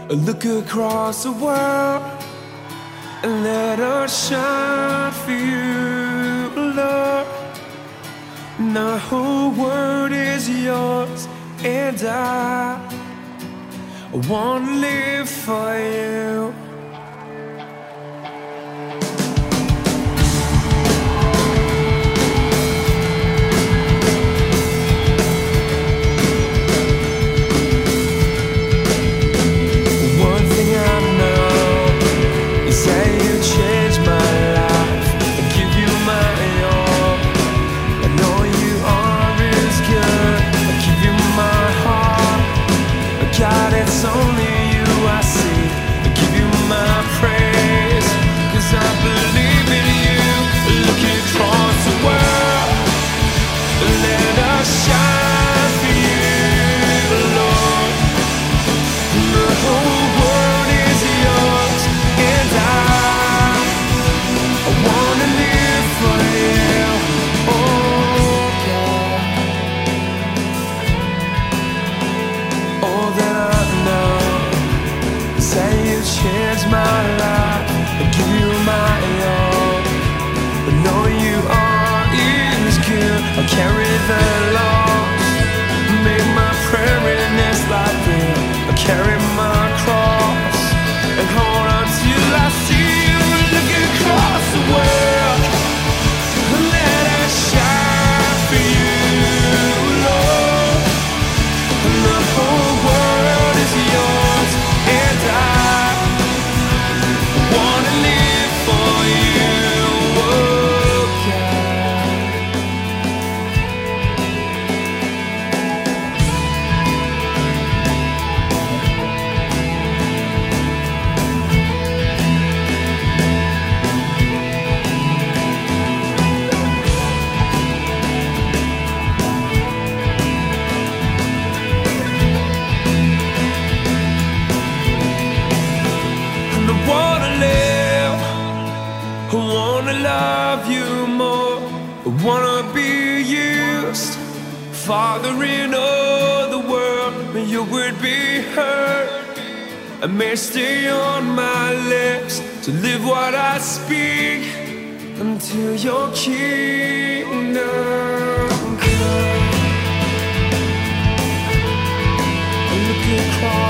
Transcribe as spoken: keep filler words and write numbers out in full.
Look across the world and let us shine for you, Lord. The whole world is yours, and I want to live for you. God, it's only you I see. I give you my praise, 'cause I believe in you. Look across the world, let us shine for you, Lord. The whole world is yours, and I, I wanna live for you, oh God. All that I know is that you changed my life. I give you my all. I know you are is good. I carry the loss, make my prayer in this life real. I carry my cross and hold on till I see you. Look across the world, let us shine for you, Lord. The whole world is yours, and I wanna live for you, oh God. And I wanna live, I wanna love you more. I wanna be used, Father, in all the world. May your word be heard, and may stay on my lips to live what I speak until your kingdom come. Look across